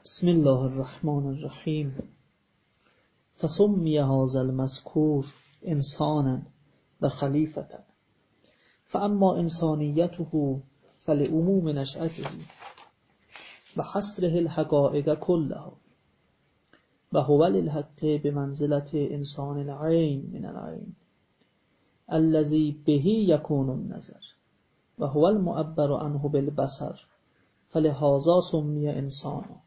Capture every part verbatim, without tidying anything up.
بسم الله الرحمن الرحیم. فسمی هذا المذکور انسانا و خلیفة، فاما انسانیته فلعموم نشأته و حصره الحقائق كلها و هو للحق بمنزلة انسان العین من العین الذي به يكون النظر و هو المعبر عنه بالبصر فلهذا سمی انسانا.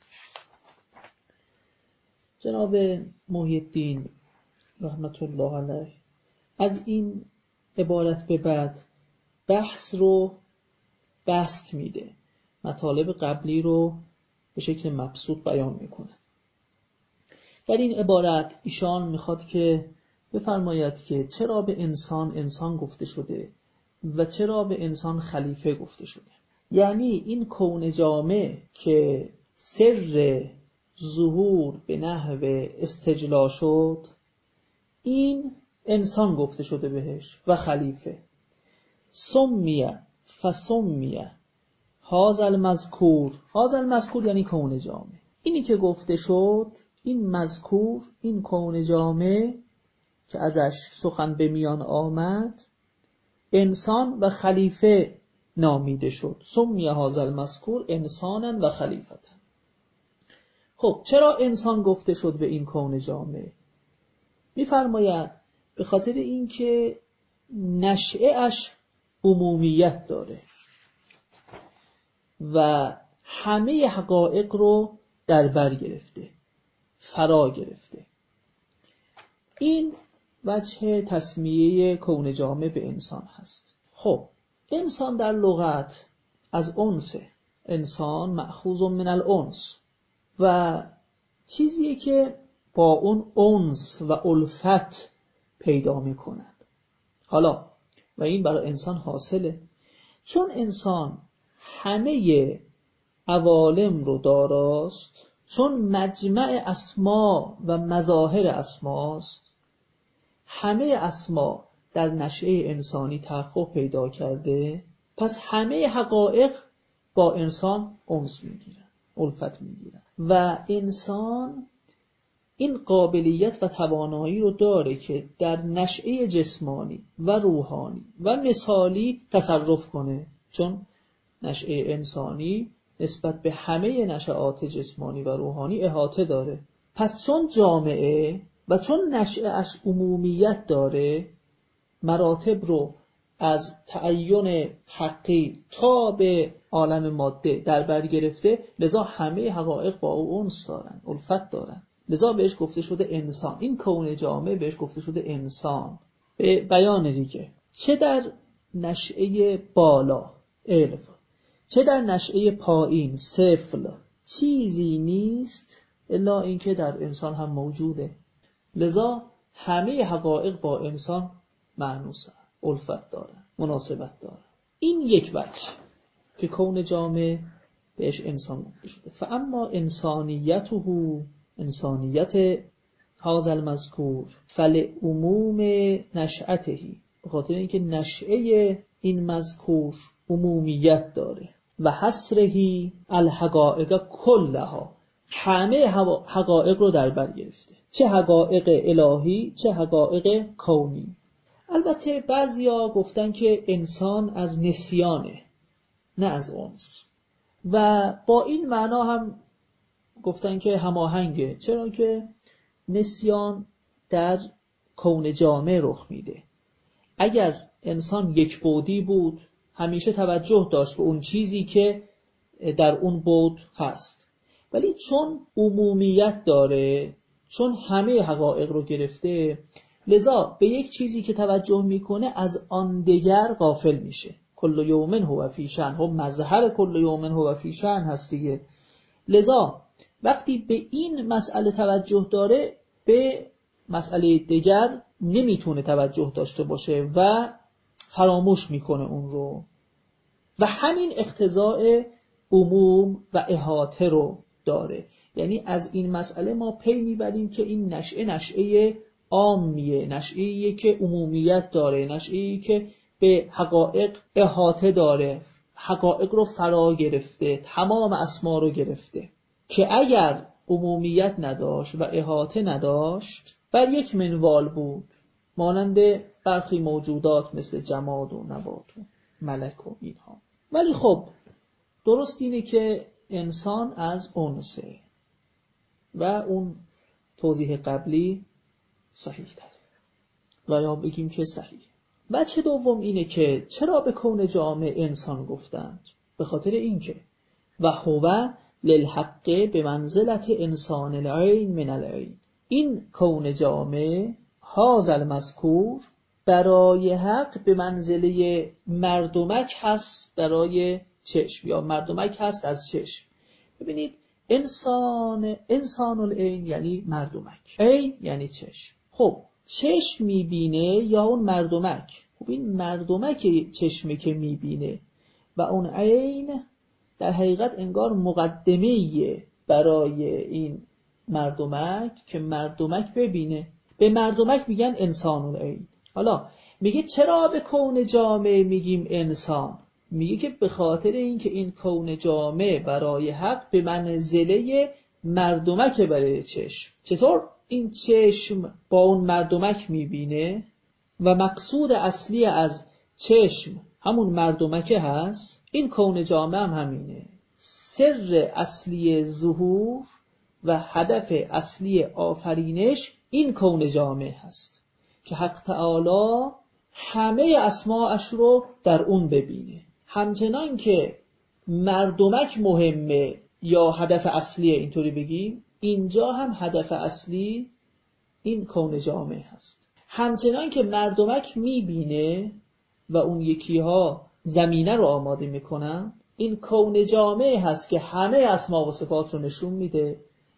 جناب محی الدین رحمت الله علیه از این عبارت به بعد بحث رو بسط میده، مطالب قبلی رو به شکل مبسوط بیان میکنه. در این عبارت ایشان میخواد که بفرماید که چرا به انسان انسان گفته شده و چرا به انسان خلیفه گفته شده. یعنی این کون جامع که سر ظهور به نحو استجلا شد، این انسان گفته شده بهش و خلیفه. سمیه فسمیه هذا المذکور، هذا المذکور یعنی کون جامع، اینی که گفته شد، این مذکور، این کون جامع که ازش سخن به میان آمد، انسان و خلیفه نامیده شد. سمیه هذا المذکور انسانا و خلیفة. خب چرا انسان گفته شد به این کون جامع؟ می‌فرماید به خاطر اینکه نشأه اش عمومیت داره و همه حقایق رو در بر گرفته، فرا گرفته. این وجه تسمیه کون جامع به انسان هست. خب انسان در لغت از انس، انسان مأخوذ من الانس و چیزیه که با اون انس و الفت پیدا میکنند. حالا و این برای انسان حاصله چون انسان همه عوالم رو داراست، چون مجمع اسما و مظاهر اسماست، همه اسما در نشأه انسانی تحقق پیدا کرده، پس همه حقایق با انسان انس میگیرن، الفت میگیرن و انسان این قابلیت و توانایی رو داره که در نشأه جسمانی و روحانی و مثالی تصرف کنه، چون نشأه انسانی نسبت به همه نشآت جسمانی و روحانی احاطه داره. پس چون جامعه و چون نشأه اش عمومیت داره، مراتب رو از تعین حقی تا به عالم ماده در بر گرفته، لذا همه حقایق با او انس دارن، الفت دارن، لذا بهش گفته شده انسان. این کون جامع بهش گفته شده انسان. به بیان دیگه، چه در نشأه بالا علم، چه در نشأه پایین سفل، چیزی نیست الا اینکه در انسان هم موجوده، لذا همه حقایق با انسان معنوسه، الفت داره، مناسبت داره. این یک وجه که کون جامع بهش انسان گفته شده. فاما انسانیته، انسانیت هذا المذکور فلعموم نشأته، به خاطر اینکه نشأه این مذکور عمومیت داره و حصره الحقائق کلها، همه حقایق رو در بر گرفته، چه حقایق الهی چه حقایق کونی. البته بعضیا گفتن که انسان از نسیانه نه از انس و با این معنا هم گفتن که هماهنگه، چرا که نسیان در کون جامع رخ میده. اگر انسان یک بعدی بود همیشه توجه داشت به اون چیزی که در اون بعد هست، ولی چون عمومیت داره، چون همه حقایق رو گرفته، لذا به یک چیزی که توجه میکنه از آن دیگر غافل میشه. کل یوم هو فی شأن، هم مظهر کل یوم هو فی شأن هست دیگه. لذا وقتی به این مسئله توجه داره، به مسئله دیگر نمیتونه توجه داشته باشه و فراموش میکنه اون رو و همین اقتضاء عموم و احاطه رو داره. یعنی از این مسئله ما پی میبریم که این نشأه نشأه عامیه، نشأه‌ایه که عمومیت داره، نشأه‌ای که به حقایق احاطه داره، حقایق رو فرا گرفته، تمام اسما رو گرفته. که اگر عمومیت نداشت و احاطه نداشت بر یک منوال بود، مانند برخی موجودات مثل جماد و نبات و ملک و اینها. ولی خب درست اینه که انسان از انسه و اون توضیح قبلی صحیح تره و یا بگیم که صحیح. بچه دوم اینه که چرا به کون جامع انسان گفتند؟ به خاطر این که و هو للحق به منزلت انسان العین من العین، این کون جامع هذا المذکور برای حق به منزله مردمک هست برای چشم، یا مردمک هست از چشم. ببینید انسان انسان العین یعنی مردمک، عین یعنی چشم. خب چشم میبینه یا اون مردمک؟ خب این مردمک چشمه که میبینه و اون عین در حقیقت انگار مقدمه‌ایه برای این مردمک که مردمک ببینه. به مردمک میگن انسان العین. حالا میگه چرا به کون جامع میگیم انسان؟ میگه که به خاطر این که این کون جامع برای حق به منزله مردمک برای چشم. چطور این چشم با اون مردمک میبینه و مقصود اصلی از چشم همون مردمکه هست؟ این کون جامع هم همینه. سر اصلی ظهور و هدف اصلی آفرینش این کون جامع هست که حق تعالی همه اسماءش رو در اون ببینه. همچنان که مردمک مهمه یا هدف اصلیه اینطوری بگیم، اینجا هم هدف اصلی این کون جامع هست. همچنان که مردمک میبینه و اون یکی ها زمینه رو آماده میکنن، این کون جامع هست که همه اسما و صفات رو نشون میده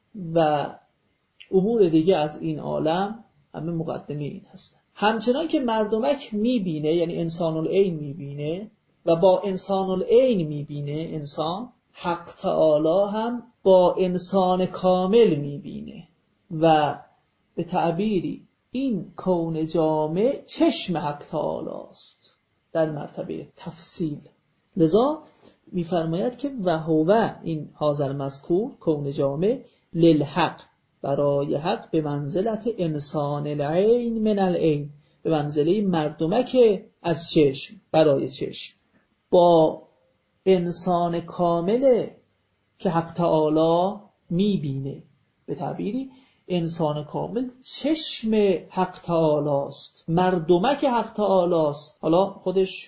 و امور دیگه از این عالم همه مقدمه این هستن. همچنان که مردمک میبینه یعنی انسان العین میبینه و با انسان العین میبینه انسان، حق تعالی هم با انسان کامل میبینه و به تعبیری این کون جامع چشم حق تعالی است در مرتبه تفصیل. لذا میفرماید که و هو این هذا المذکور کون جامع للحق برای حق به منزلت انسان العین من العین، به منزله مردمک از چشم برای چشم، با انسان کامل که حق تعالی میبینه. به تعبیری انسان کامل چشم حق تعالی است، مردمک حق تعالی است. حالا خودش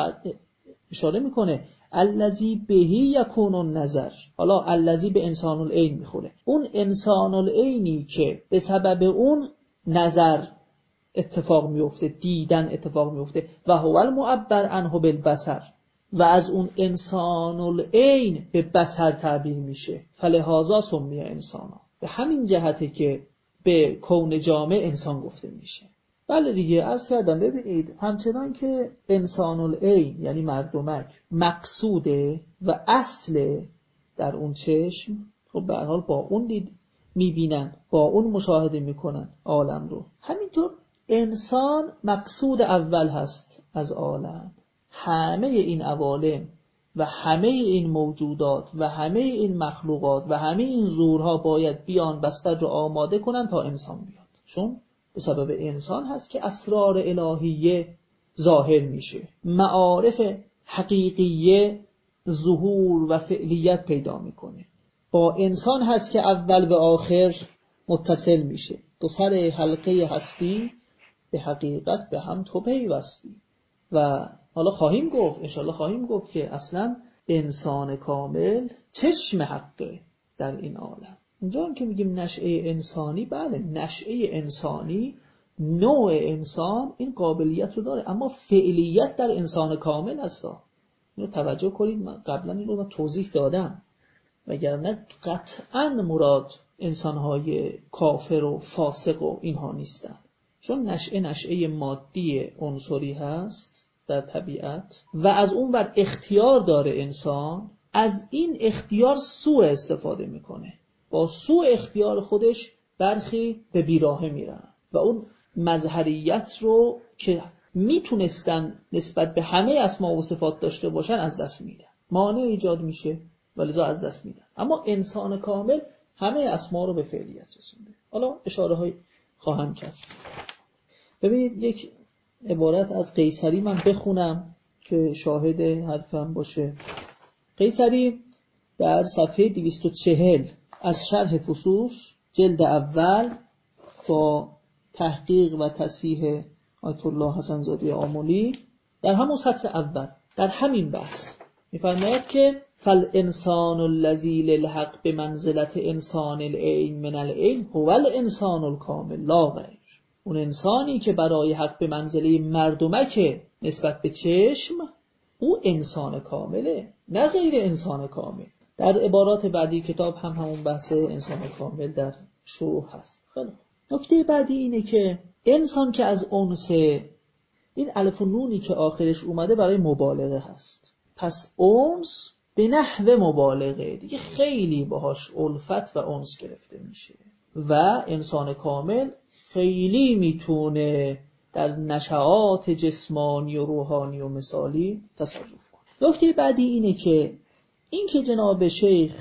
اشاره میکنه الذی بهی یکون النظر. حالا الذی به انسان العین میخوره، اون انسان العینی که به سبب اون نظر اتفاق میفته، دیدن اتفاق میفته، و هو المعبر عنه بالبصر، و از اون انسان العین به بصر تعبیر میشه. فلهذا سمی انسانا، به همین جهته که به کون جامع انسان گفته میشه. بله دیگه عرض کردم. ببینید همچنان که انسان العین یعنی مردمک مقصوده و اصل در اون چشم، خب به هر حال با اون دید میبینن، با اون مشاهده میکنن عالم رو. همینطور انسان مقصود اول هست از عالم. همه این عوالم و همه این موجودات و همه این مخلوقات و همه این ظهورها باید بیان بستر رو آماده کنن تا انسان بیاد، چون به سبب انسان هست که اسرار الهیه ظاهر میشه، معارف حقیقیه ظهور و فعلیت پیدا میکنه. با انسان هست که اول به آخر متصل میشه. دو سر حلقه هستی به حقیقت به هم تو پیوستی. و حالا خواهیم گفت، انشالله خواهیم گفت که اصلا انسان کامل چشم حقه در این عالم. اینجا هم که میگیم نشأه انسانی، بله نشأه انسانی، نوع انسان این قابلیت رو داره، اما فعلیت در انسان کامل هستا. اینو توجه کنید، من قبلا این رو من توضیح دادم، وگرنه قطعا مراد انسانهای کافر و فاسق و اینها نیستن، چون نشأه نشأه مادی عنصری هست در طبیعت و از اون بر اختیار داره انسان، از این اختیار سوء استفاده میکنه، با سوء اختیار خودش برخی به بیراهه میرن و اون مظهریت رو که میتونستن نسبت به همه اسما و صفات داشته باشن از دست میدن، مانع ایجاد میشه ولذا از دست میدن. اما انسان کامل همه اسما رو به فعلیت رسونده. حالا اشاره های خواهم کرد. ببینید یک عبارت از قیصری من بخونم که شاهد حرفم باشه. قیصری در صفحه دویست و چهل از شرح فصوص جلد اول با تحقیق و تصحیح آیت الله حسن زاده آملی در همون سطر اول در همین بحث می‌فرماید که فالانسان الذی للحق بمنزلت انسان العین من العین هو الانسان الکامل لا غیر. اون انسانی که برای حق به منزله مردمک نسبت به چشم، او انسان کامله، نه غیر انسان کامل. در عبارات بعدی کتاب هم همون بحث انسان کامل در شروع هست. خیلی نکته بعدی اینه که انسان که از انس، این الف و نونی که آخرش اومده برای مبالغه هست، پس انس به نحو مبالغه دیگه خیلی باهاش الفت و انس گرفته میشه و انسان کامل خیلی میتونه در نشعات جسمانی و روحانی و مثالی تصرف کنه. نکته بعدی اینه که این که جناب شیخ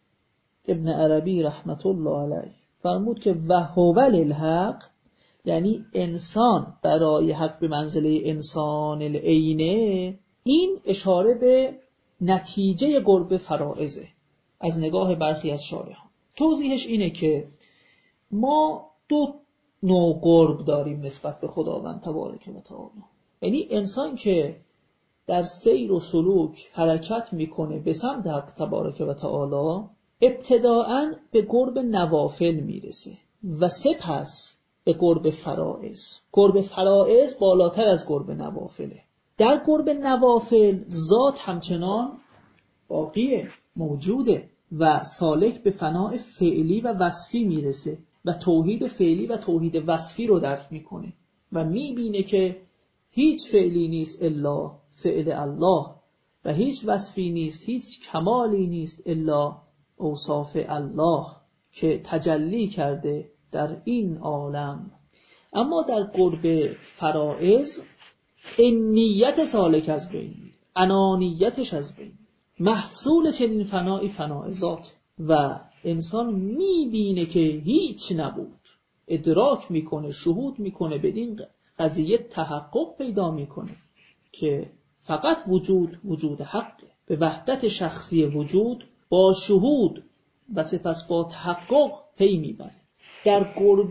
ابن عربی رحمت الله علیه فرمود که وهو للحق، یعنی انسان برای حق به منزله انسان العینه، این اشاره به نتیجه قرب فرائضه از نگاه برخی از شارحان. توضیحش اینه که ما دو نوع قرب داریم نسبت به خداوند تبارک و تعالی. یعنی انسان که در سیر و سلوک حرکت میکنه به سمت حق تبارک و تعالی، ابتداءً به قرب نوافل میرسه و سپس به قرب فرائض. قرب فرائض بالاتر از قرب نوافله. در قرب نوافل ذات همچنان باقیه، موجوده و سالک به فناء فعلی و وصفی میرسه و توحید فعلی و توحید وصفی رو درک میکنه و میبینه که هیچ فعلی نیست الا فعل الله و هیچ وصفی نیست، هیچ کمالی نیست الا اوصاف الله که تجلی کرده در این عالم. اما در قرب فرائض این نیت سالک از بین میره، انانیتش از بین میره. محصول چنین فنایی فنای ذات و انسان میبینه که هیچ نبود، ادراک میکنه، شهود میکنه، بدین قضیه تحقق پیدا میکنه که فقط وجود وجود حقه. به وحدت شخصی وجود با شهود و سپس با تحقق پی میبره. در قرب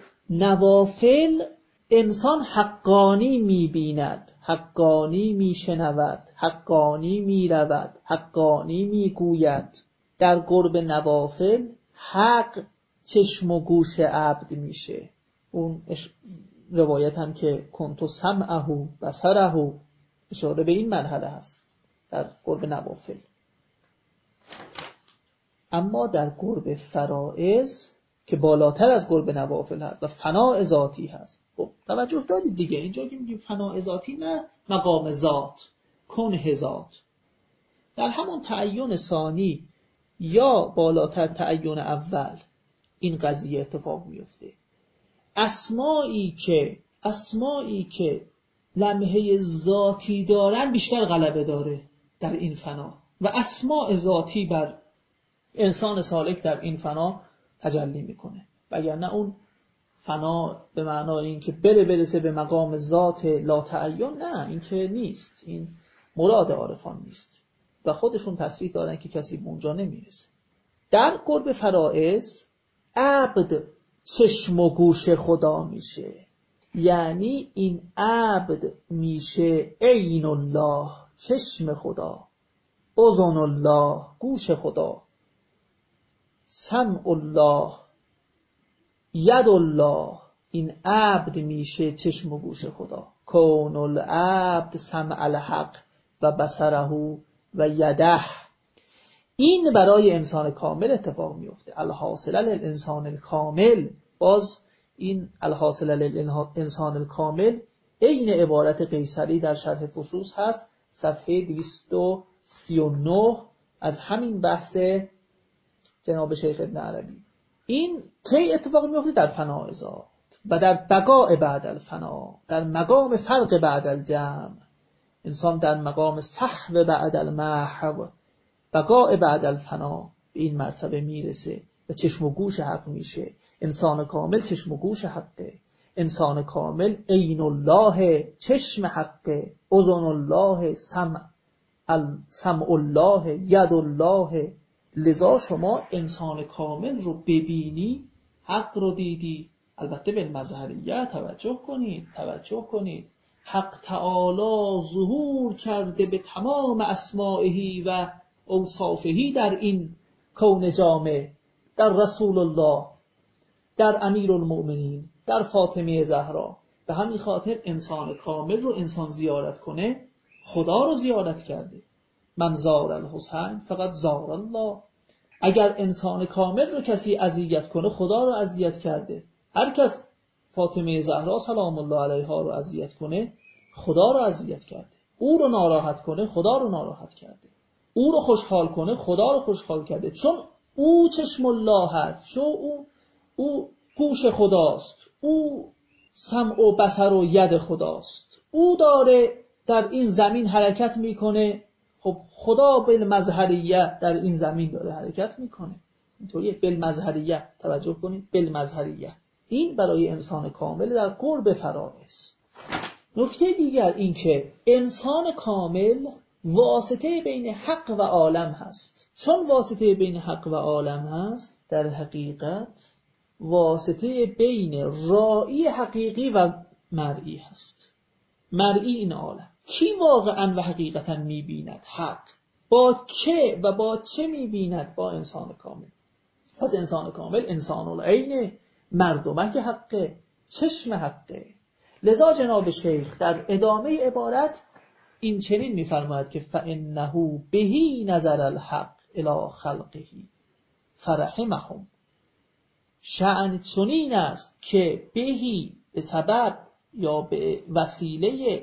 نوافل انسان حقانی میبیند، حقانی میشنود، حقانی میرود، حقانی میگوید. در قرب نوافل حق چشم و گوش عبد میشه. اون روایت هم که کنتو سمعه بصره اشاره به این مرحله هست در قرب نوافل. اما در قرب فرائض که بالاتر از قرب نوافل هست و فناء ذاتی هست. خب توجه دارید دیگه، اینجا که میگیم فناء ذاتی نه مقام ذات، کنه ذات. در همون تعین ثانی یا بالاتر تعین اول این قضیه اتفاق میفته. اسمایی که اسمایی که لمحه ذاتی دارن بیشتر غلبه داره در این فنا و اسماء ذاتی بر انسان سالک در این فنا تجلی میکنه. وگرنه اون فنا به معنای این که بره برسه به مقام ذات لا تعین، نه، این که نیست، این مراد عارفان نیست و خودشون تصریح دارن که کسی به اونجا نمیرسه. در قرب فرائض عبد چشم و گوش خدا میشه، یعنی این عبد میشه عین الله، چشم خدا، اذن الله، گوش خدا، سمع الله، ید الله. این عبد میشه چشم و گوش خدا. کون العبد سمع الحق و بصره و یده. این برای انسان کامل اتفاق میفته. الحاصل للانسان الکامل. باز این الحاصل للانسان الکامل عین عبارت قیصری در شرح فصوص هست، صفحه دویست و سی و نه از همین بحث جناب شیخ ابن عربی. این کی اتفاق میفته؟ در فناء ذات و در بقاء بعد الفنا، در مقام فرق بعد الجمع. انسان در مقام صحو بعد المحو بقاء بعد الفنا به این مرتبه میرسه و چشم و گوش حق میشه. انسان کامل چشم و گوش حقه، انسان کامل عین الله چشم حقه، اذن الله سمع سمع الله ید الله. لذا شما انسان کامل رو ببینی حق رو دیدی. البته به مظهریه توجه کنید توجه کنید حق تعالی ظهور کرده به تمام اسمائه و اوصافه در این کون جامع، در رسول الله، در امیرالمؤمنین، در فاطمه زهرا. به همین خاطر انسان کامل رو انسان زیارت کنه خدا رو زیارت کرده. من زار الحسین فقط زار الله. اگر انسان کامل رو کسی اذیت کنه خدا رو اذیت کرده. هر کس فاطمه زهرا سلام الله علیها رو اذیت کنه خدا رو اذیت کرده. او رو ناراحت کنه خدا رو ناراحت کرده. او رو خوشحال کنه خدا رو خوشحال کرده. چون او چشم الله هست، چون او او گوش خداست، او سمع و بصر و ید خداست، او داره در این زمین حرکت میکنه. خب خدا بالمظهریه در این زمین داره حرکت میکنه. اینطوریه بالمظهریه، توجه کنید بالمظهریه. این برای انسان کامل در قرب فرائض. نکته دیگر این که انسان کامل واسطه بین حق و عالم هست. چون واسطه بین حق و عالم هست، در حقیقت واسطه بین رائی حقیقی و مرئی هست. مرئی این عالم. کی واقعا و حقیقتا میبیند؟ حق. با که و با چه میبیند؟ با انسان کامل. پس انسان کامل انسان العین، مردمک حقه، چشم حقه. لذا جناب شیخ در ادامه عبارت این چنین میفرماید که فَإِنَّهُ بهی نظر الحق الی خلقه فرحمهم. شأن چنین است که بهی به سبب یا به وسیله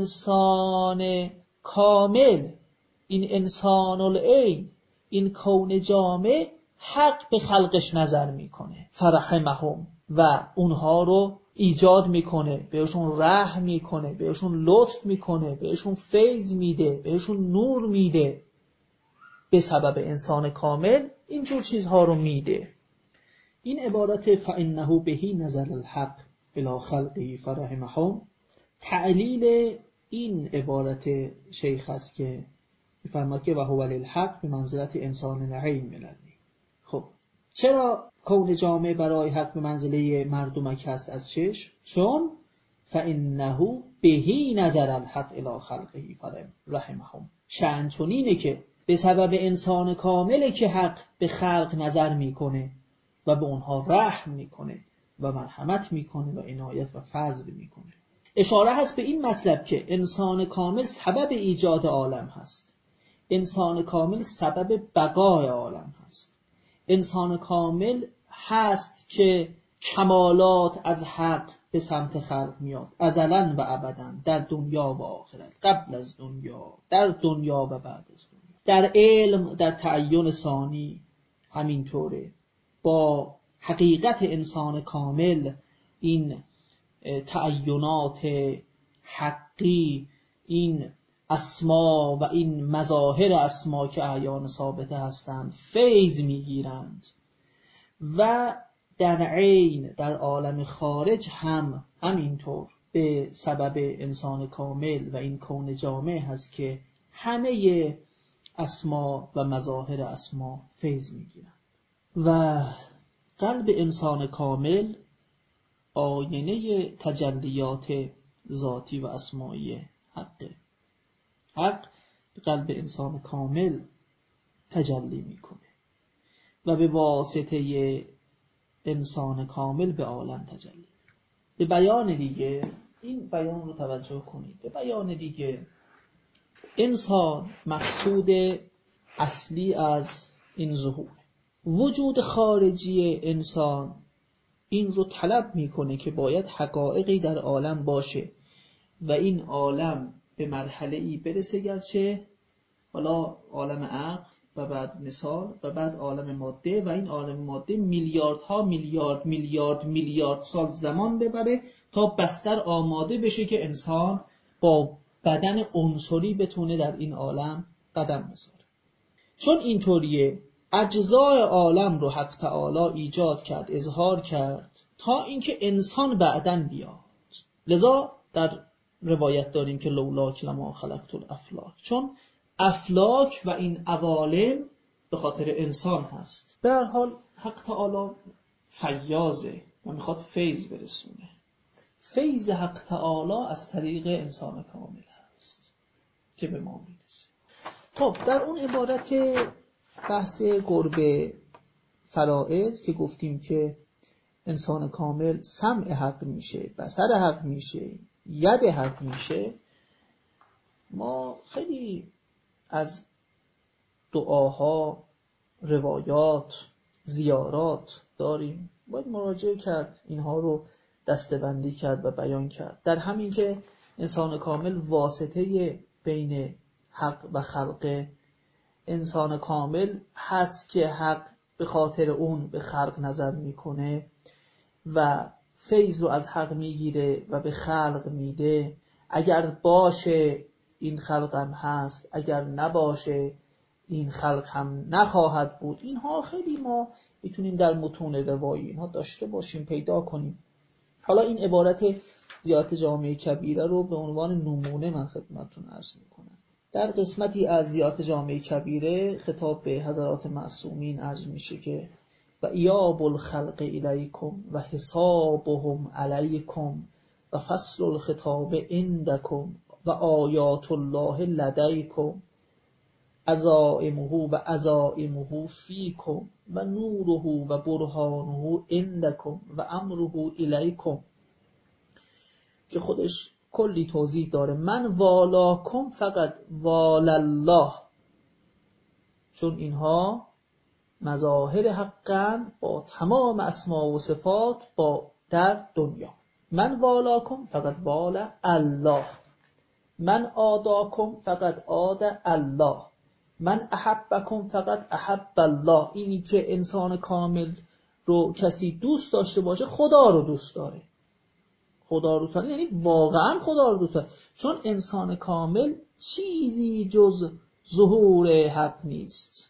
انسان کامل، این انسان العین، این کون جامع، حق به خلقش نظر میکنه. فرحمهم، و اونها رو ایجاد میکنه، بهشون رحم میکنه، بهشون لطف میکنه، بهشون فیض میده، بهشون نور میده. به سبب انسان کامل اینجور چیزها رو میده. این عبارت فإنه بهی نظر الحق الی خلقه فرحمهم تعلیل این عبارت شیخ است که میفرماید که و هو للحق به منزلت انسان العین ملدی. خب چرا کون جامع برای حق به منزله مردمک هست از چشم؟ چون فإنه بهی نظر الحق الی خلقه فرحمهم. شأن چنینه که به سبب انسان کامله که حق به خلق نظر میکنه و به اونها رحم میکنه و مرحمت میکنه و عنایت و فضل میکنه. اشاره هست به این مطلب که انسان کامل سبب ایجاد عالم هست. انسان کامل سبب بقای عالم هست. انسان کامل هست که کمالات از حق به سمت خلق میاد، ازلاً و ابداً، در دنیا و آخرت، قبل از دنیا، در دنیا و بعد از دنیا، در علم، در تعین ثانی. همینطوره با حقیقت انسان کامل این تعینات حقی، این اسما و این مظاهر اسما که اعیان ثابته هستند فیض میگیرند و در عین در عالم خارج هم همینطور به سبب انسان کامل و این کون جامع هست که همه اسما و مظاهر اسما فیض میگیرند. و قلب انسان کامل آینه تجلیات ذاتی و اسمایی حقه. حق به قلب انسان کامل تجلی میکنه و به واسطه انسان کامل به عالم تجلی. به بیان دیگه، این بیان رو توجه کنید، به بیان دیگه انسان مقصود اصلی از این ظهور، وجود خارجی انسان این رو طلب میکنه که باید حقایقی در عالم باشه و این عالم به مرحله‌ای برسه، گرچه حالا عالم عقل و بعد مثال و بعد عالم ماده و این عالم ماده میلیاردها میلیارد میلیارد میلیارد سال زمان ببره تا بستر آماده بشه که انسان با بدن عنصری بتونه در این عالم قدم بذاره. چون اینطوریه اجزای عالم رو حق تعالی ایجاد کرد، اظهار کرد تا اینکه انسان بعدن بیاد. لذا در روایت داریم که لولاک لما خلقت الافلاک، چون افلاک و این عوالم به خاطر انسان هست. به هر حال حق تعالی فیاضه و میخواد فیض برسونه. فیض حق تعالی از طریق انسان کامل هست که به ما میرسه. خب در اون عبارت بحث قرب فرائض که گفتیم که انسان کامل سمع حق میشه، بصر حق میشه، ید حق میشه، ما خیلی از دعاها، روایات، زیارات داریم، باید مراجعه کرد، اینها رو دسته‌بندی کرد و بیان کرد. در همین که انسان کامل واسطه بین حق و خلق، انسان کامل هست که حق به خاطر اون به خلق نظر میکنه و فیض رو از حق میگیره و به خلق میده. اگر باشه این خلق هم هست، اگر نباشه این خلق هم نخواهد بود. اینها خیلی ما میتونیم در متون روایی اینها داشته باشیم، پیدا کنیم. حالا این عبارت زیارت جامع کبیره رو به عنوان نمونه من خدمتتون عرض میکنم. در قسمتی از زیارت جامع کبیره خطاب به حضرات معصومین عرض میشه که و ایاب الخلق الیکم و حسابهم علیکم و فصل الخطاب عندکم و آیات الله لدیکم عزائمه و عزائمه فیکم و نوره و برهانه عندکم و امره الیکم، که خودش کلی توضیح داره. من والاکم فقط والالله، چون اینها مظاهر حقند با تمام اسما و صفات با در دنیا. من والاکم فقط والا الله، من آداکم فقط آد الله، من احبکم فقط احب الله. اینی که انسان کامل رو کسی دوست داشته باشه خدا رو دوست داره. خدا رو دوست داره یعنی واقعا خدا رو دوست داره، چون انسان کامل چیزی جز ظهور حق نیست.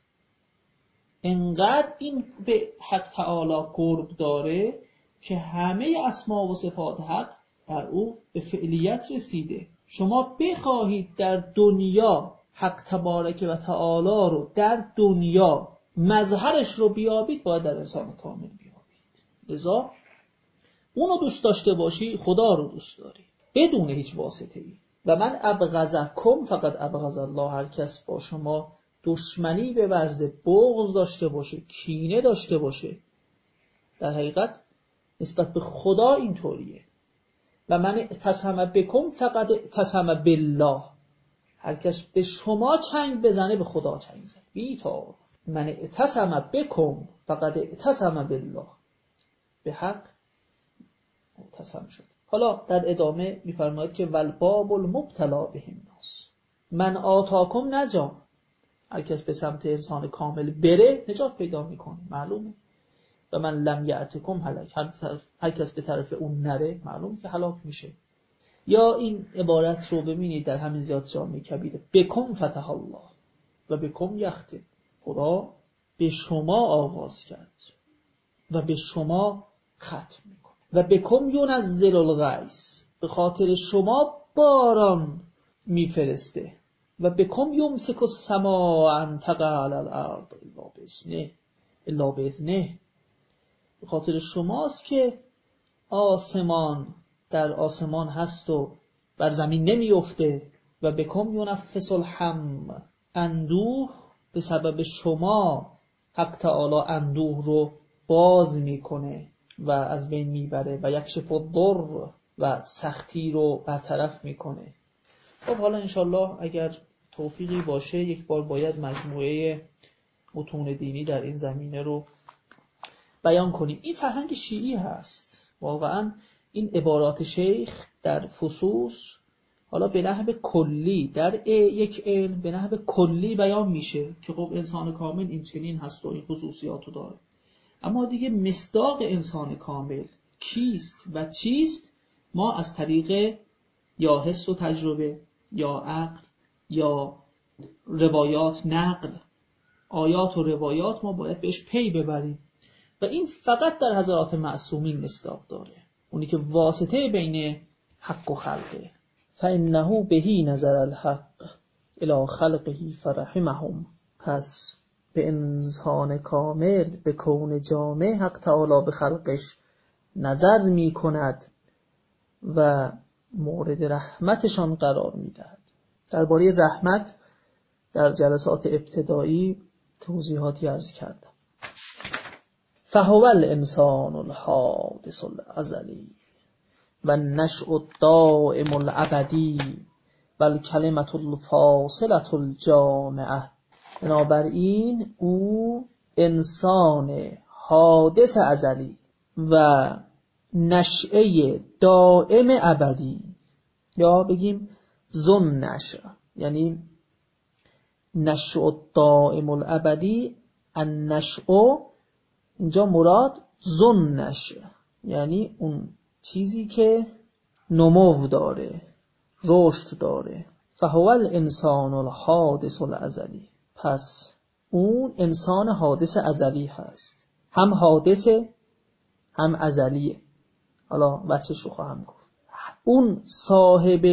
انقدر این به حق تعالی قرب داره که همه اسما و صفات حق در او به فعلیت رسیده. شما بخواهید در دنیا حق تبارک و تعالی رو در دنیا مظهرش رو بیابید، باید در انسان کامل بیابید. لذا اونو دوست داشته باشی خدا رو دوست داری بدون هیچ واسطه ای. و من ابغضکم فقط ابغض الله، هر کس با شما دشمنی به ورزه، بغض داشته باشه، کینه داشته باشه، در حقیقت نسبت به خدا اینطوریه. و من اعتصم بکم فقط اعتصم بالله، هر کس به شما چنگ بزنه به خدا چنگ زد. بیتا من اعتصم بکم فقط اعتصم بالله، به حق معتصم شد. حالا در ادامه میفرماید که والباب المبتلا بهم ناس، من آتاکم نجا، هر کس به سمت انسان کامل بره نجات پیدا میکنه، معلومه. و من لم یأتکم هلک، هر کس به طرف اون نره معلومه که هلاک میشه. یا این عبارت رو ببینید در همین زیارت جامع کبیره، بکم فتح الله و بکم یختم، خدا به شما آغاز کرد و به شما ختم میکنه. و بکم ینزل الغیث، به خاطر شما باران میفرسته. و بکم یمسک السماء ان تقع علی الارض الا باذنه الا باذنه، به خاطر شماست که آسمان در آسمان هست و بر زمین نمیفته. و بکم ینفس الهم، اندوه به سبب شما حق تعالی اندوه رو باز میکنه و از بین میبره. و یکشف الضر، و سختی رو برطرف میکنه. خب حالا انشالله اگر توفیقی باشه یک بار باید مجموعه متون دینی در این زمینه رو بیان کنیم. این فرهنگ شیعی هست واقعا. این عبارات شیخ در فصوص حالا به نحو کلی در یک علم به نحو کلی بیان میشه که خب انسان کامل این چنین هست و این خصوصیاتو داره، اما دیگه مصداق انسان کامل کیست و چیست ما از طریق یا حس و تجربه یا عقل یا روایات نقل آیات و روایات ما باید بهش پی ببریم و این فقط در حضرات معصومین مصداق داره، اونی که واسطه بین حق و خلقه. فإنه بهی نظر الحق الی خلقه فرحمهم. پس به انسان کامل، به کون جامع، حق تعالی به خلقش نظر می کند و مورد رحمتشان قرار می دهد. درباره رحمت در جلسات ابتدایی توضیحاتی عرض کردم. فهو الانسان الحادث الازلی و النشء الدائم الابدی و الکلمة الفاصلة الجامعة. بنابراین او انسان حادث ازلی و نشأه دائم ابدی، یا بگیم ذو نشأ، یعنی نشأ الدائم الابدی. النشأ اینجا مراد ذو نشأ، یعنی اون چیزی که نمو داره، رشد داره. فهو الانسان الحادث الازلی. پس اون انسان حادث ازلی هست، هم حادثه هم ازلیه. حالا بچه‌ش رو خواهم گفت. اون صاحب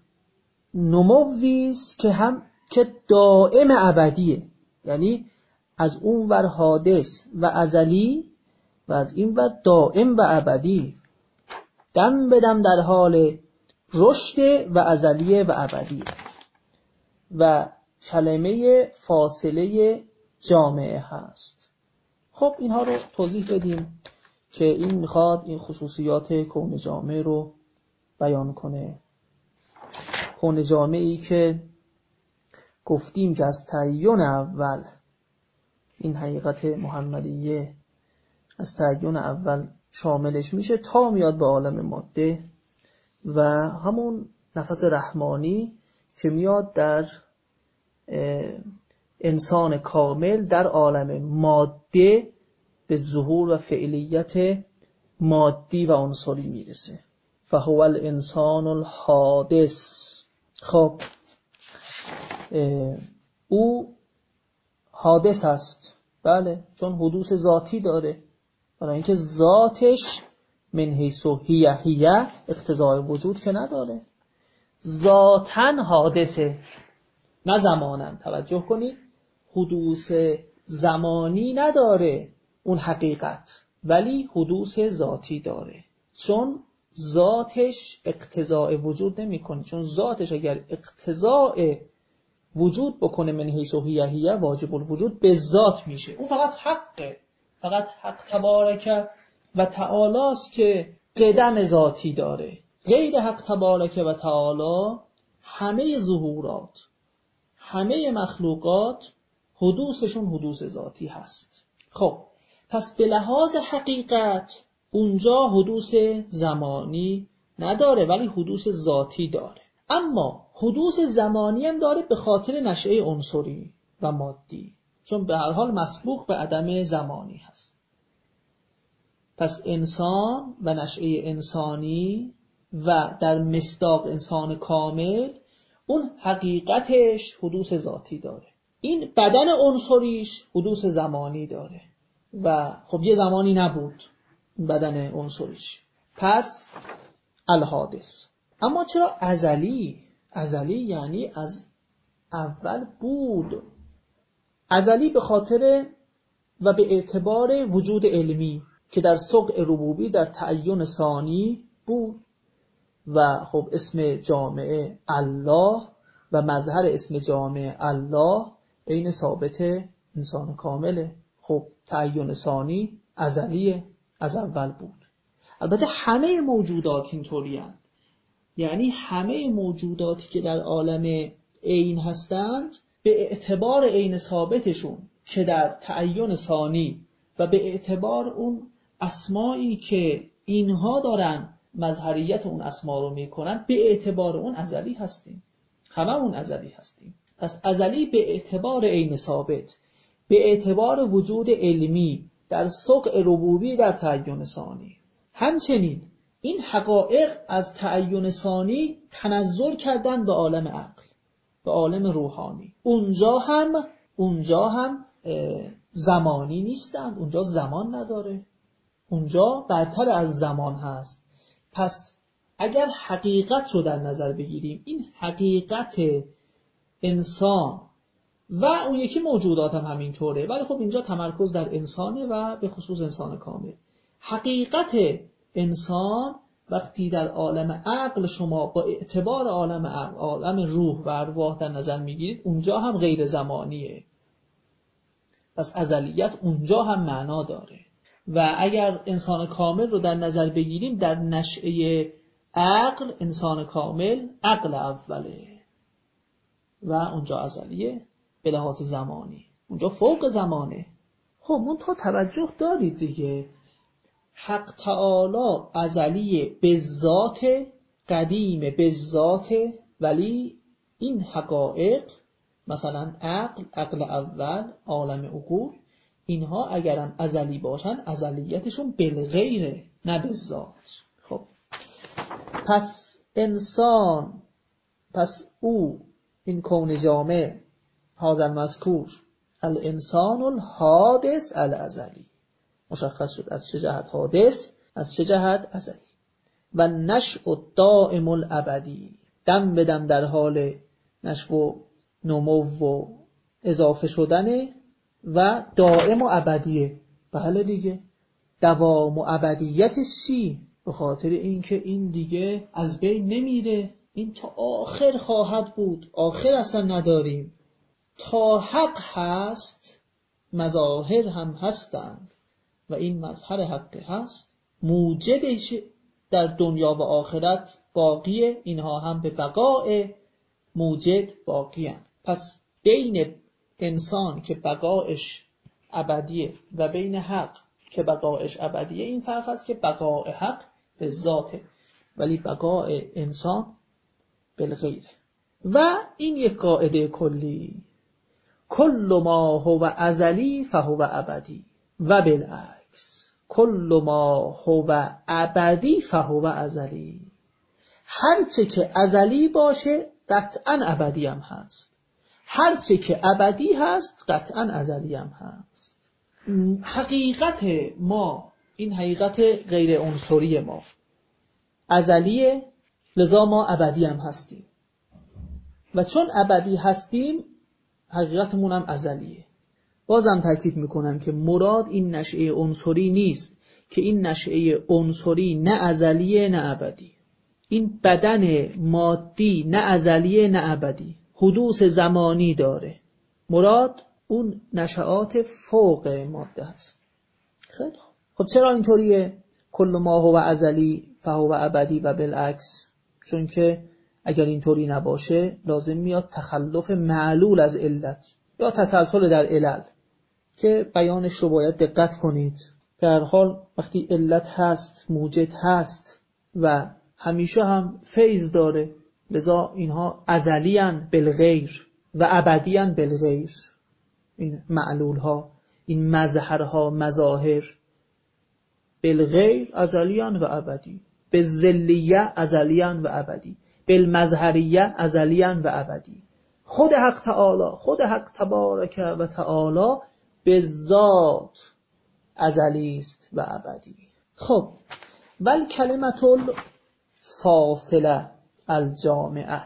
نمویست که هم که دائم ابدیه، یعنی از اون ور حادث و ازلی و از این ور دائم و ابدی، دم بدم در حال رشد و ازلیه و ابدیه. و کلمه فاصله جامعه هست. خب اینها رو توضیح بدیم که این میخواد این خصوصیات کون جامعه رو بیان کنه. کون جامعی که گفتیم که از تعین اول، این حقیقت محمدیه از تعین اول شاملش میشه تا میاد به عالم ماده و همون نفس رحمانی که میاد در انسان کامل در عالم ماده به ظهور و فعلیت مادی و عنصری میرسه. فهو الانسان الحادث. خب او حادث است، بله، چون حدوث ذاتی داره، برای اینکه ذاتش من حیث هی هی اقتضای وجود که نداره، ذاتن حادثه نه زمانن. توجه کنید، حدوث زمانی نداره اون حقیقت، ولی حدوث ذاتی داره، چون ذاتش اقتضای وجود نمی کنه. چون ذاتش اگر اقتضای وجود بکنه من حیث هی هی واجب الوجود به ذات میشه. اون فقط حقه، فقط حق تبارک و تعالی است که قدم ذاتی داره. غیر حق تبارک و تعالی همه ظهورات، همه مخلوقات حدوثشون حدوث ذاتی هست. خب پس به لحاظ حقیقت اونجا حدوث زمانی نداره ولی حدوث ذاتی داره. اما حدوث زمانی هم داره به خاطر نشأه عنصری و مادی، چون به هر حال مسبوق به عدم زمانی هست. پس انسان و نشأه انسانی و در مصداق انسان کامل اون حقیقتش حدوث ذاتی داره. این بدن عنصریش حدوث زمانی داره و خب یه زمانی نبود بدن عنصریش، پس الحادث. اما چرا ازلی؟ ازلی یعنی از اول بود. ازلی به خاطر و به اعتبار وجود علمی که در سقع ربوبی در تعین ثانی بود و خب اسم جامعه الله و مظهر اسم جامعه الله عین ثابت انسان کامله. خب تعین ثانی ازلیه، از اول بود. البته همه موجودات اینطوری هستند، یعنی همه موجوداتی که در عالم عین هستند به اعتبار عین ثابتشون که در تعین ثانی و به اعتبار اون اسمایی که اینها دارن مظهریت اون اسما رو میکنن به اعتبار اون ازلی هستیم. هممون ازلی هستیم. پس ازلی به اعتبار عین ثابت، به اعتبار وجود علمی در سقع ربوبی در تعین ثانی. همچنین این حقایق از تعین ثانی تنزل کردن به عالم عقل، به عالم روحانی. اونجا هم اونجا هم زمانی نیستند، اونجا زمان نداره، اونجا برتر از زمان هست. پس اگر حقیقت رو در نظر بگیریم، این حقیقت انسان و اون یکی موجودات هم همینطوره، ولی خب اینجا تمرکز در انسانه و به خصوص انسان کامل. حقیقت انسان وقتی در عالم عقل شما با اعتبار عالم عقل، عالم روح و ارواح در نظر میگیرید، اونجا هم غیر زمانیه. پس ازلیت اونجا هم معنا داره. و اگر انسان کامل رو در نظر بگیریم، در نشأه عقل انسان کامل عقل اوله و اونجا ازلیه به لحاظ زمانی، اونجا فوق زمانه. خب اون تو توجه دارید دیگه، حق تعالی ازلی به ذات، قدیم به ذات، ولی این حقایق مثلا عقل، عقل اول، عالم عقول، اینها اگرم ازلی باشن ازلیتشون بالغیره نه به ذات. خب پس انسان، پس او این کون جامع هذا المذکور الانسان الحادث الازلی، مشخص شد از چه جهت حادث، از چه جهت ازلی. و نشء الدائم الابدی، دم به دم در حال نشو و نمو و اضافه شدنه و دائم و ابدیه. بله دیگه، دوام و ابدیت چی؟ به خاطر اینکه این دیگه از بین نمیره، این تا آخر خواهد بود، آخر اصلا نداریم. تا حق هست مظاهر هم هستند و این مظهر حق هست، موجدش در دنیا و آخرت باقیه، اینها هم به بقاء موجد باقیان. پس بین انسان که بقایش ابدیه و بین حق که بقایش ابدیه این فرق هست که بقاء حق به ذاته ولی بقاء انسان بالغیره. و این یک قاعده کلی، کل ما هو ازلی فهو ابدی و بالعکس کل ما هو ابدی فهو ازلی. هرچه که ازلی باشه قطعاً ابدی هم هست، هرچه که ابدی هست قطعاً ازلی هم هست. حقیقت ما، این حقیقت غیر عنصری ما ازلیه، لذا ما ابدی هم هستیم و چون ابدی هستیم حقیقتمون هم ازلیه. بازم تاکید میکنم که مراد این نشأه عنصری نیست که این نشأه عنصری نه ازلیه نه ابدی. این بدن مادی نه ازلیه نه ابدی، حدوث زمانی داره. مراد اون نشآت فوق ماده هست. خیلی خب چرا اینطوریه؟ کل ما هو ازلی فهو ابدی و بالعکس. چون که اگر اینطوری نباشه لازم میاد تخلف معلول از علت یا تسلسل در علل که بیانش رو باید دقت کنید. در حال وقتی علت هست، موجد هست و همیشه هم فیض داره، لذا اینها ازلیان بالغیر و ابدیان بالغیر. این معلول ها، این مظهرها، مظاهر بالغیر ازلیان و ابدی، بالذلیه ازلیان و ابدی، بالمظهریه ازلیان و ابدی. خود حق تعالی، خود حق تبارک و تعالی به ذات ازلی است و ابدی. خب ول کلمت الفاصله الجامعه،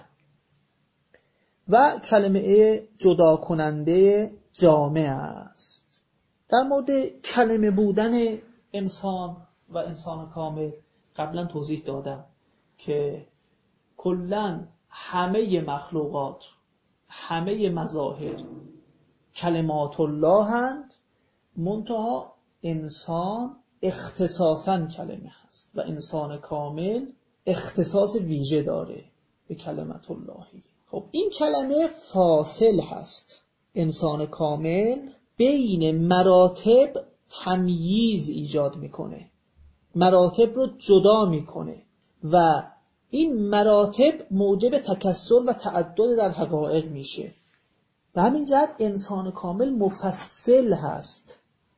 و کلمه جدا کننده جامع است. در مورد کلمه بودن انسان و انسان کامل قبلا توضیح دادم که کلاً همه مخلوقات، همه مظاهر کلمات الله هست، منتها انسان اختصاصاً کلمه هست و انسان کامل اختصاص ویژه داره به کلمت اللهی. خب این کلمه فاصل هست. انسان کامل بین مراتب تمییز ایجاد میکنه، مراتب رو جدا میکنه و این مراتب موجب تکثر و تعدد در حقایق میشه. به همین جهت انسان کامل مفصل هست.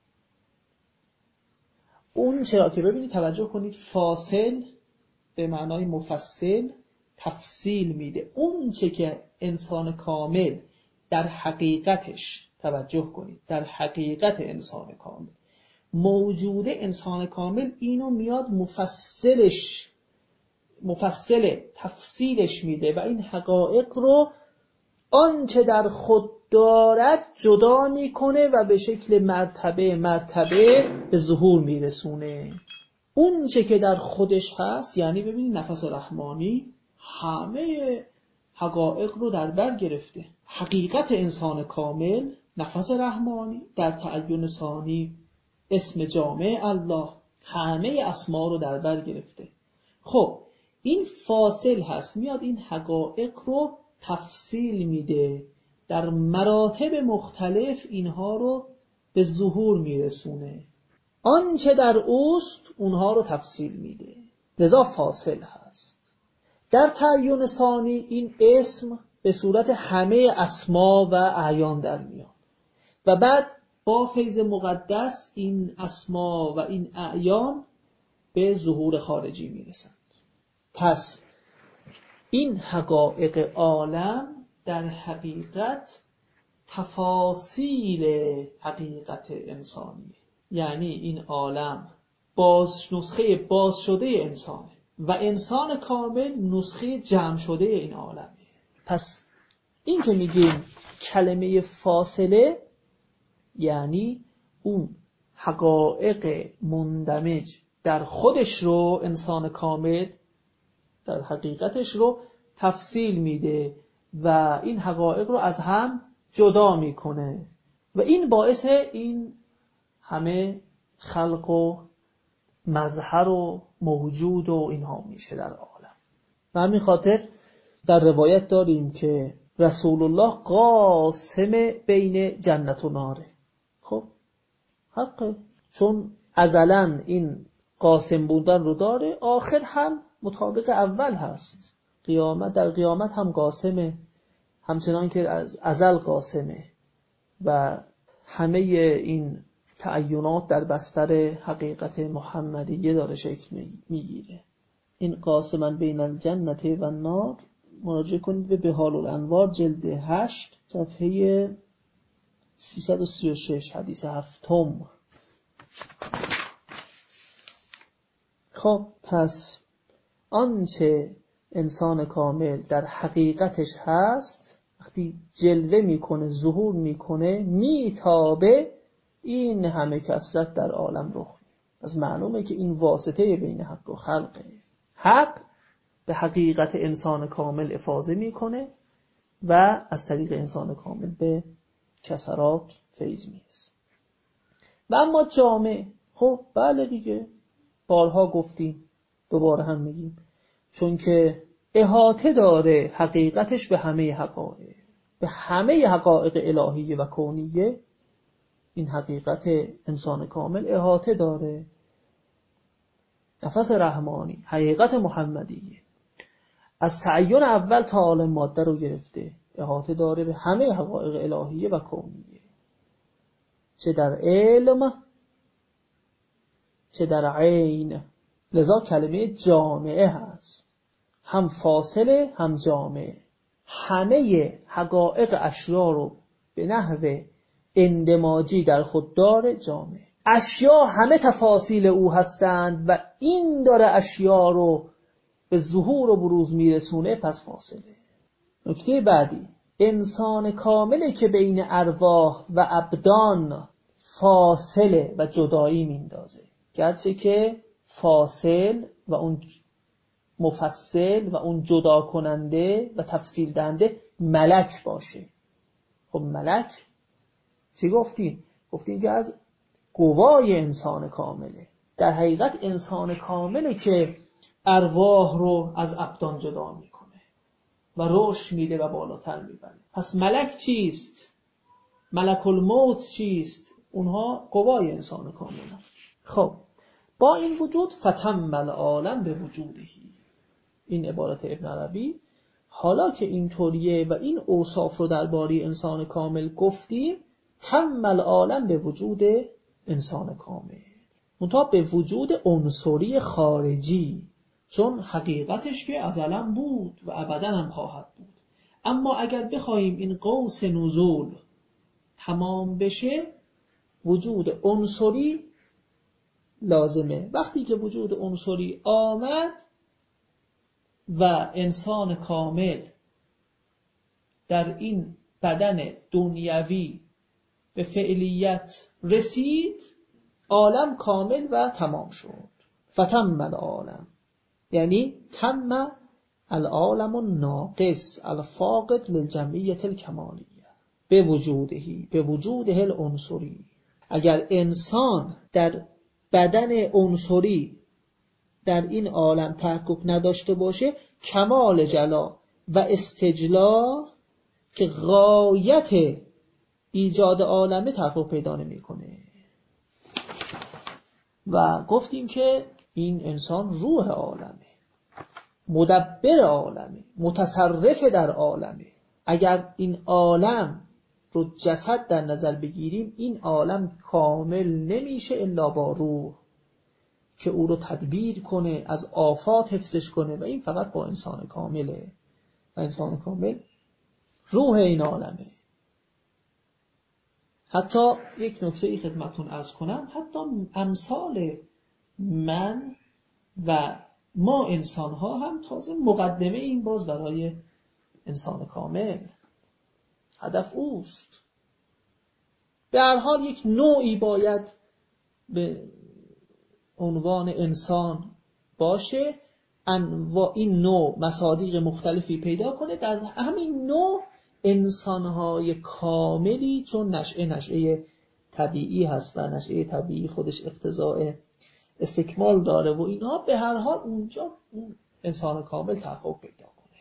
اون چرا که ببینید توجه کنید، فاصل به معنای مفصل تفصیل میده. اون چه که انسان کامل در حقیقتش، توجه کنید، در حقیقت انسان کامل. موجود انسان کامل اینو میاد مفصلش مفصل تفصیلش میده و این حقایق رو آنچه در خود دارد جدا میکنه و به شکل مرتبه مرتبه به ظهور میرسونه. اون چه که در خودش هست، یعنی ببینید نفس رحمانی همه حقایق رو در بر گرفته. حقیقت انسان کامل نفس رحمانی، در تعین ثانی اسم جامع الله، همه اسما رو در بر گرفته. خب این فاصل هست، میاد این حقایق رو تفصیل میده، در مراتب مختلف اینها رو به ظهور میرسونه. آنچه در اوست اونها رو تفصیل میده، لذا فاصل هست. در تعین ثانی این اسم به صورت همه اسما و اعیان در میاد و بعد با فیض مقدس این اسما و این اعیان به ظهور خارجی میرسند. پس این حقایق عالم در حقیقت تفاصیل حقیقت انسانیه، یعنی این عالم باز نسخه باز شده انسانه و انسان کامل نسخه جمع شده این عالمه. پس این که میگیم کلمه فاصله یعنی اون حقایق مندمج در خودش رو انسان کامل در حقیقتش رو تفصیل میده و این حقایق رو از هم جدا میکنه و این باعث این همه خلق و مظهر و موجود و اینها میشه در عالم. و همین خاطر در روایت داریم که رسول الله قاسم بین جنت و ناره. خب حقه، چون ازلاً این قاسم بودن رو داره، آخر هم مطابق اول هست. قیامت در قیامت هم قاسمه، همچنان که از ازل قاسمه و همه این تعینات در بستر حقیقت محمدیه داره شکل میگیره. این قاسما بین الجنت و النار مراجعه کنید به بهال الانوار جلد هشت صفحه سیصد و سی و شش حدیث هفتم. خب پس آنچه انسان کامل در حقیقتش هست وقتی جلوه میکنه، ظهور میکنه، میتابه این همه کثرت در عالم رخ میده. پس معلومه که این واسطه بین حق و خلقه. حق به حقیقت انسان کامل افاضه میکنه و از طریق انسان کامل به کثرات فیض میرسه. و اما جامع، خب بله دیگه بارها گفتیم دوباره هم میگیم، چون که احاطه داره حقیقتش به همه حقایق، به همه حقایق الهیه و کونیه. این حقیقت انسان کامل احاطه داره. نفس رحمانی حقیقت محمدیه، از تعین اول تا عالم ماده رو گرفته، احاطه داره به همه حقایق الهیه و کونیه، چه در علم چه در عین. لذا کلمه جامعه هست، هم فاصله هم جامعه. همه حقایق اشیا رو به نحو اندماجی در خود داره جامعه. اشیا همه تفاصیل او هستند و این داره اشیا رو به ظهور و بروز میرسونه، پس فاصله. نکته بعدی، انسان کامله که بین ارواح و ابدان فاصله و جدایی میندازه، گرچه که فاصل و اون مفصل و اون جدا کننده و تفصیل دهنده ملک باشه. خب ملک چی گفتیم؟ گفتیم که از قوای انسان کامله. در حقیقت انسان کامله که ارواح رو از ابدان جدا میکنه و رشد میده و بالاتر میبره. پس ملک چیست؟ ملک الموت چیست؟ اونها قوای انسان کامله. خب با این وجود فتم العالم به وجودهی، این عبارت ابن عربی. حالا که این طوریه و این اوصاف رو درباره انسان کامل گفتیم، تم العالم به وجود انسان کامل، منتها به وجود عنصری خارجی، چون حقیقتش که ازلاً بود و ابداً هم خواهد بود. اما اگر بخوایم این قوس نزول تمام بشه وجود عنصری لازمه. وقتی که وجود عنصری آمد و انسان کامل در این بدن دنیوی به فعلیت رسید، عالم کامل و تمام شد. فتم العالم، یعنی تم العالم الناقص الفاقد للجمعیت الکمالیه به وجودهی به وجوده العنصری. اگر انسان در بدن عنصری در این عالم تحقق نداشته باشه، کمال جلا و استجلا که غایت ایجاد عالمه تحقق پیدا نمی‌کنه. و گفتیم که این انسان روح عالمه، مدبر عالمه، متصرف در عالمه. اگر این عالم رو جسد در نظر بگیریم، این عالم کامل نمیشه الا با روح که او رو تدبیر کنه، از آفات حفظش کنه، و این فقط با انسان کامله. و انسان کامل روح این عالمه. حتی یک نکته خدمتتون عرض کنم، حتی امثال من و ما انسان ها هم تازه مقدمه این باز برای انسان کامل. هدف اوست. به هر حال یک نوعی باید به عنوان انسان باشه، انواع این نوع مصادیق مختلفی پیدا کنه. در همین نوع انسان‌های کاملی، چون نشأه نشأه طبیعی هست و نشأه طبیعی خودش اقتضاء استکمال داره و اینها، به هر حال اونجا اون انسان کامل تحقق پیدا کنه.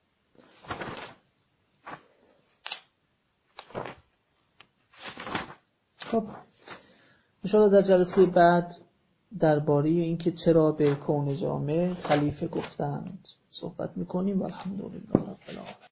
خب انشاءالله در جلسه بعد درباره اینکه چرا به کون جامع خلیفه گفتند صحبت میکنیم. و الحمدلله رب العالمین.